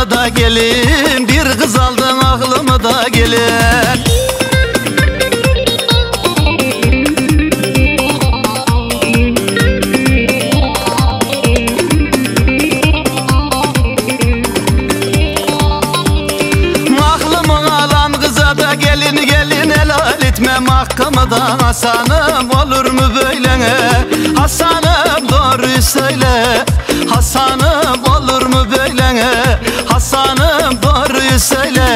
aklımı da gelin, bir kız aldın aklımı da gelin. Aklımı alan kıza da gelin gelin, helal etmem hakkımı da. Hasanım olur mu böyle? Hasanım doğruyu söyle. Hasanım olur mu böyle? Hasanım doğruyu söyle.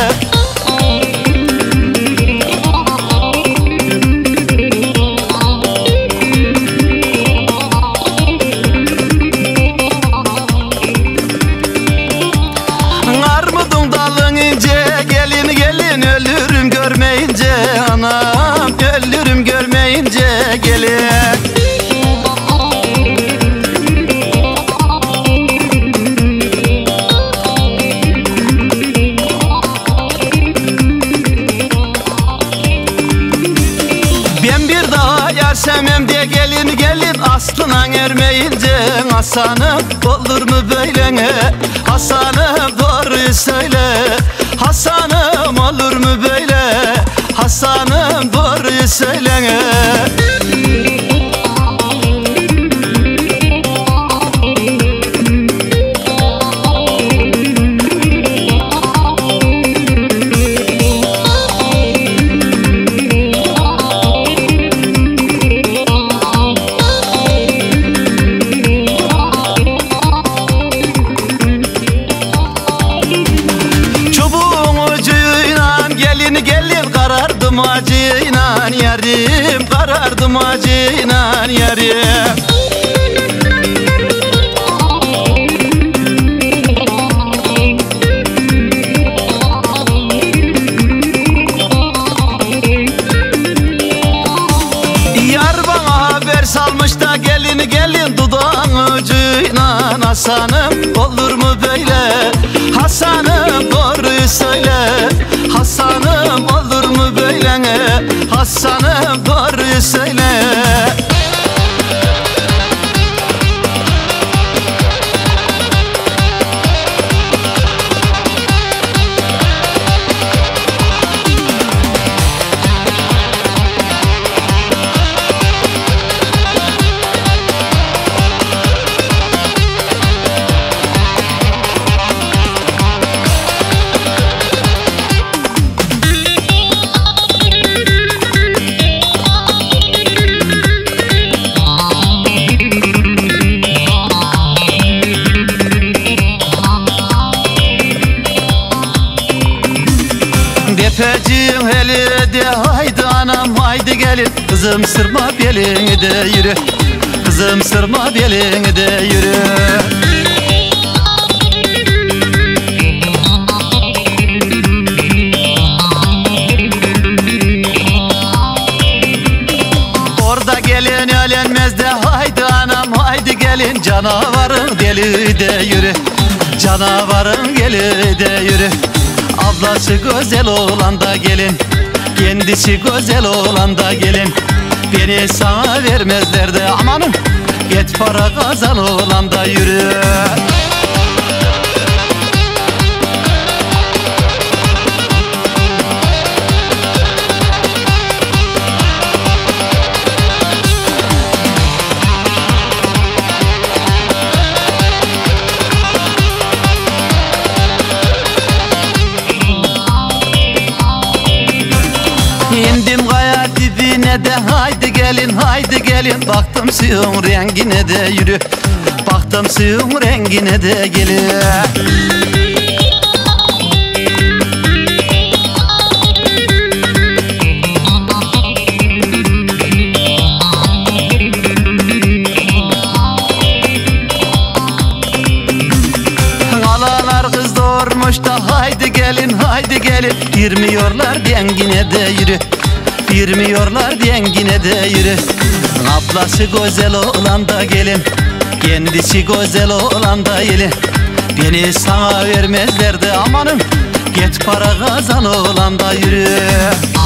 Armudun dalın ince, gelin gelin ölürüm görmeyince. Anam ölürüm görmeyince gelin. Ben bir daha yaşamam diye gelin gelin, aslına ermeyince. Hasanım olur mu böyle? Hasanım doğruyu söyle. Hasanım olur mu böyle? Hasanım doğruyu söyle. Karardım acıyla yarim, karardım acıyla yarim. Yar bana haber salmış da gelin gelin dudağın ucuyla. Hasanım olur mu böyle? Hasanım doğruyu söyle. Hasanım olur mu böyle? Hasanım doğruyu söyle. Defeciğim hele de haydi anam haydi gelin. Kızım sırma belini de yürü. Kızım sırma belini de yürü. Orada gelin ölenmez de haydi anam haydi gelin. Canavarın deli de yürü. Canavarın geli de yürü. Ablası güzel olan da gelin, kendisi güzel olan da gelin. Beni sana vermezler de amanım, git para kazan olan da yürü. İndim kaya dibine de haydi gelin haydi gelin. Baktım suyun rengine de yürü. Baktım suyun rengine de gelin. Alalar kız doğurmuş da haydi gelin haydi gelin. Girmiyorlar dengine de yürü. Girmiyorlar dengine de yürü. Ablası güzel olan da gelin, kendisi güzel olan da gelin. Beni sana vermezler de amanım, git para kazan olan da yürü.